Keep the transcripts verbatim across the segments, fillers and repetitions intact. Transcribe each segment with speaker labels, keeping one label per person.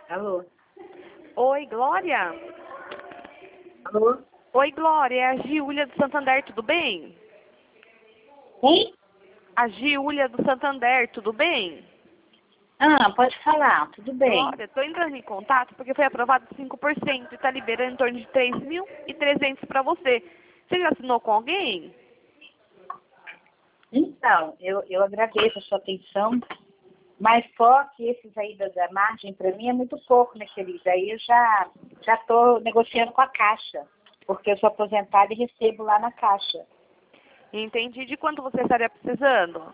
Speaker 1: Alô?
Speaker 2: Oi, Glória?
Speaker 1: Alô?
Speaker 2: Oi, Glória, é a Giulia do Santander, tudo bem?
Speaker 1: Quem?
Speaker 2: A Giulia do Santander, tudo bem?
Speaker 1: Ah, pode falar, tudo bem.
Speaker 2: Glória, estou entrando em contato porque foi aprovado cinco por cento e está liberando em torno de três mil e trezentos para você. Você já assinou com alguém?
Speaker 1: Então, eu, eu agradeço a sua atenção, mas só que esses aí da, da margem, para mim, é muito pouco, né, querida? Aí eu já já estou negociando com a Caixa, porque eu sou aposentada e recebo lá na Caixa.
Speaker 2: Entendi. De quanto você estaria precisando?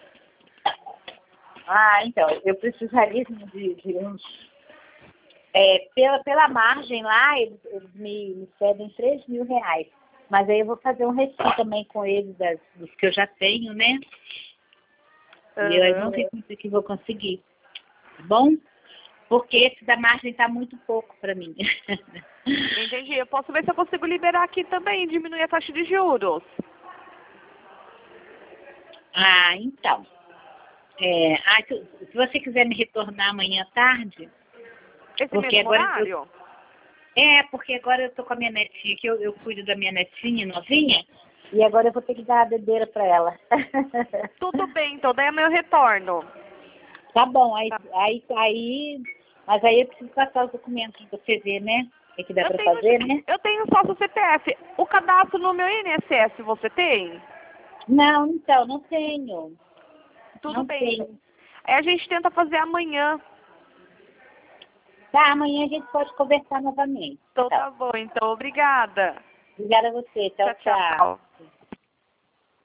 Speaker 1: Ah, então, eu precisaria de, de uns... É, pela, pela margem lá, eles, eles me, me cedem três mil reais. Mas aí eu vou fazer um recibo também com eles, das, dos que eu já tenho, né? E eu não
Speaker 2: Aham.
Speaker 1: sei quanto que vou conseguir. Tá bom? Porque esse da margem está muito pouco para mim.
Speaker 2: Entendi. Eu posso ver se eu consigo liberar aqui também, diminuir a taxa de juros.
Speaker 1: Ah, então. É, ah, se, se você quiser me retornar amanhã à tarde,
Speaker 2: Esse
Speaker 1: porque
Speaker 2: mesmo
Speaker 1: agora eu,
Speaker 2: horário?
Speaker 1: é, porque agora eu tô com a minha netinha aqui, eu, eu cuido da minha netinha novinha, e agora eu vou ter que dar a bebeira para ela.
Speaker 2: Tudo bem, então daí amanhã eu retorno.
Speaker 1: Tá bom, aí,
Speaker 2: Tá.
Speaker 1: aí, aí, mas aí eu preciso passar os documentos para você ver, né? O que, que dá
Speaker 2: Eu
Speaker 1: para
Speaker 2: tenho,
Speaker 1: fazer, né?
Speaker 2: eu tenho só o C P F. O cadastro no meu I N S S você tem?
Speaker 1: Não, então, não tenho.
Speaker 2: Tudo
Speaker 1: Não
Speaker 2: bem.
Speaker 1: tenho.
Speaker 2: Aí a gente tenta fazer amanhã.
Speaker 1: Tá, amanhã a gente pode conversar novamente.
Speaker 2: Então
Speaker 1: Então,
Speaker 2: tá bom, então obrigada.
Speaker 1: obrigada a você. Tchau,
Speaker 2: Tchau,
Speaker 1: tchau.
Speaker 2: tchau.